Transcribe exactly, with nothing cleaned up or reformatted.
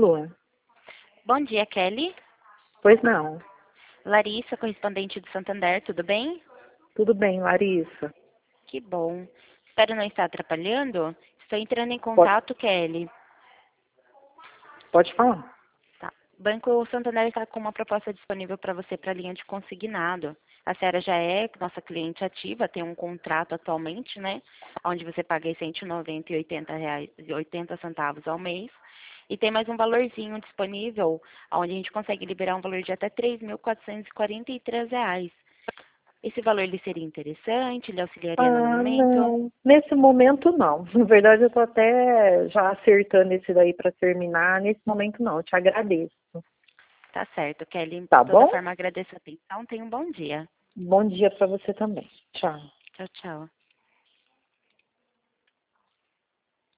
Lua. Bom dia, Kelly. Pois não. Larissa, correspondente do Santander, tudo bem? Tudo bem, Larissa? Que bom. Espero não estar atrapalhando. Estou entrando em Pode, contato, Kelly. pode falar. Tá. O Banco Santander está com uma proposta disponível para você para a linha de consignado. A senhora já é nossa cliente ativa, tem um contrato atualmente, né? Onde você paga aí cento e noventa e oitenta reais, e oitenta centavos ao mês. E tem mais um valorzinho disponível, onde a gente consegue liberar um valor de até três mil quatrocentos e quarenta e três reais. Esse valor lhe seria interessante? Lhe auxiliaria no Ah, momento? não. Nesse momento, não. Na verdade, eu tô até já acertando esse daí para terminar. Nesse momento, não. Eu te agradeço. Tá certo, Kelly. Tá De toda bom? forma, agradeço a atenção. Tenha um bom dia. Bom dia para você também. Tchau. Tchau, tchau.